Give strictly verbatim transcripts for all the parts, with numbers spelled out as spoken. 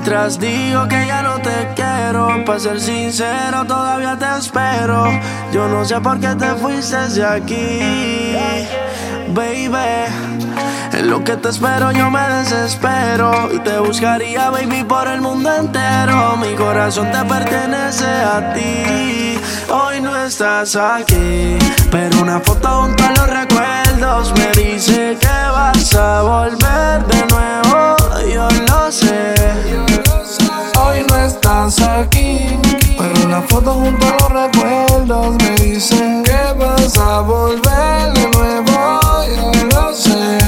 Mientras digo que ya no te quiero, para ser sincero todavía te espero. Yo no sé por qué te fuiste de aquí, baby. En lo que te espero yo me desespero y te buscaría, baby, por el mundo entero. Mi corazón te pertenece a ti. Hoy no estás aquí, pero una foto junto a los recuerdos me dice que vas a volver de nuevo. Yo lo sé. Hoy no estás aquí, pero una foto junto a los recuerdos me dice que vas a volver de nuevo. Yo lo sé.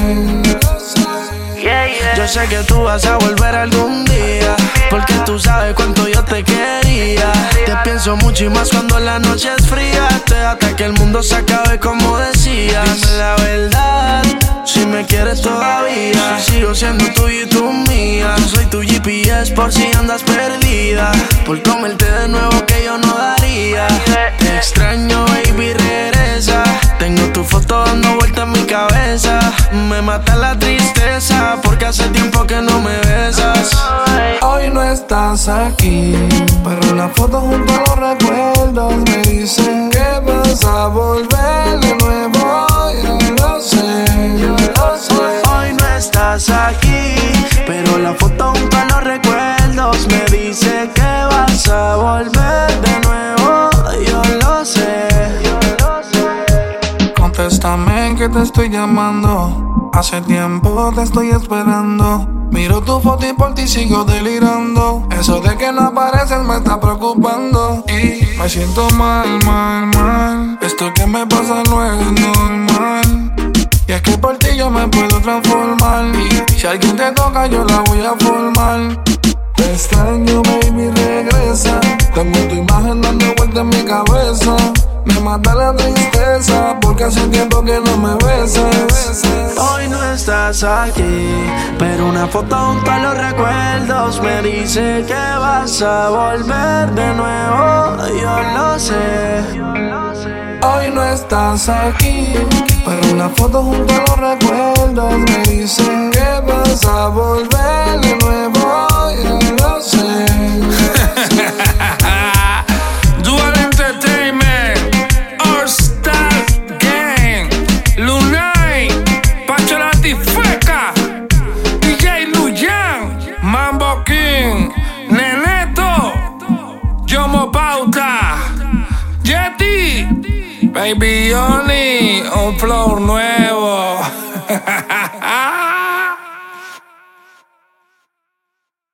Yo sé que tú vas a volver algún día, porque tú sabes cuánto yo te quería. Te pienso mucho y más cuando la noche es fría. Hasta que el mundo se acabe como decías. Dime la verdad, si me quieres todavía. Si sigo siendo tuyo y tú mía. Yo soy tu G P S por si andas perdida, por comerte de nuevo que yo no daría. Te extraño, baby, regresa. Tengo tu foto dando vueltas en mi cabeza. Me mata la tristeza porque hace tiempo que no me besas. Hoy no estás aquí, pero una foto junto a los recuerdos me dice que vas a volver de nuevo. Yo lo sé, yo lo sé. Hoy no estás aquí, pero la foto junto a los recuerdos me dice que vas a volver de nuevo. Yo lo sé, yo lo sé. Contéstame que te estoy llamando. Hace tiempo te estoy esperando. Miro tu foto y por ti sigo delirando. Eso de que no apareces me está preocupando. Y me siento mal, mal, mal. Esto que me pasa no es normal. Y es que por ti yo me puedo transformar. Y si alguien te toca yo la voy a formar. Te extraño, baby, regresa. Tengo tu imagen dando vueltas en mi cabeza. Me mata la tristeza porque hace tiempo que no me besas. Hoy no estás aquí, pero una foto junto a los recuerdos me dice que vas a volver de nuevo. Yo lo sé. Hoy no estás aquí, pero una foto junto a los recuerdos me dice que vas a volver de nuevo. Yo lo sé. Dual Entertainment, All Star Gang, Lunay, Pacho la Tifeca, D J Luyan, Mambo King, Neneto, Yomo Pauta, Yeti, Baby Oni, un flow nuevo.